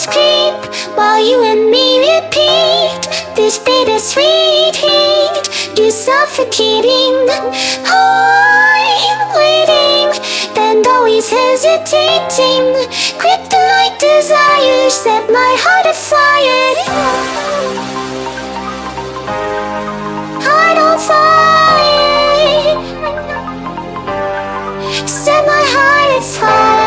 Nightmares creep while you and me repeat this bittersweet heat. You're suffocating. I'm waiting and always hesitating. Kryptonite desires set my heart afire. Heart on fire. Set my heart afire.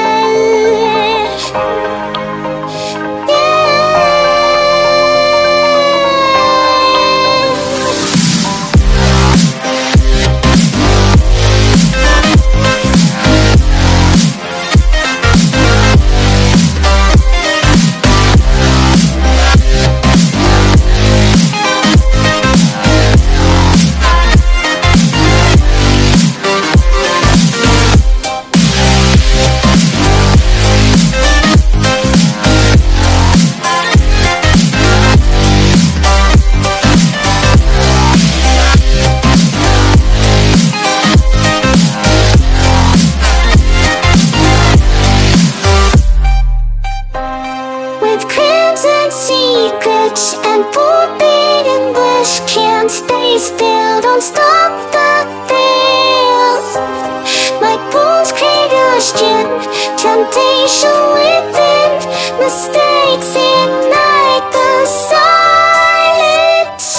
Secrets and forbidden wish, can't stay still, don't stop the thrill. Like Paul's combustion, temptation within, mistakes ignite the silence.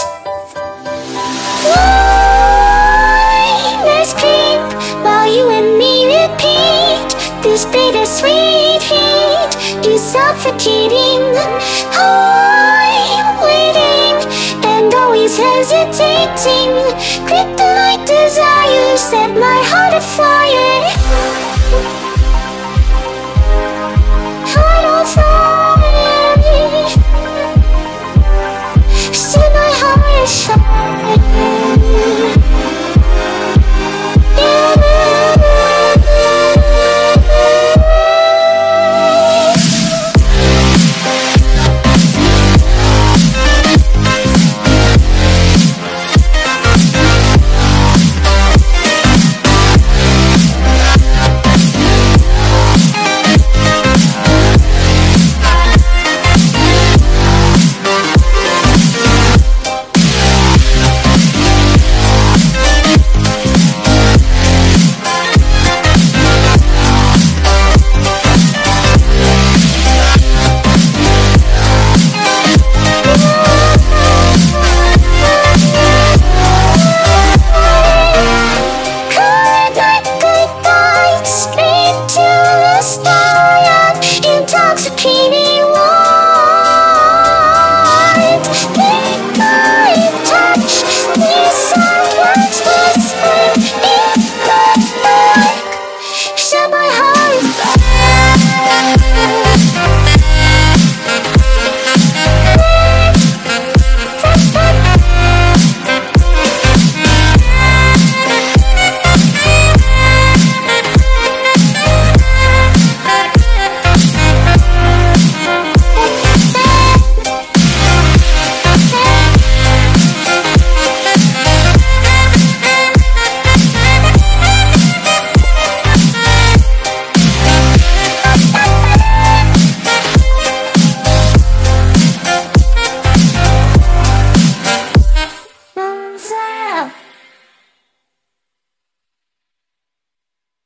Nightmares creep while you and me repeat this bittersweet heat. You're suffocating. I'm waiting and always hesitating. Kryptonite desires set my heart afire.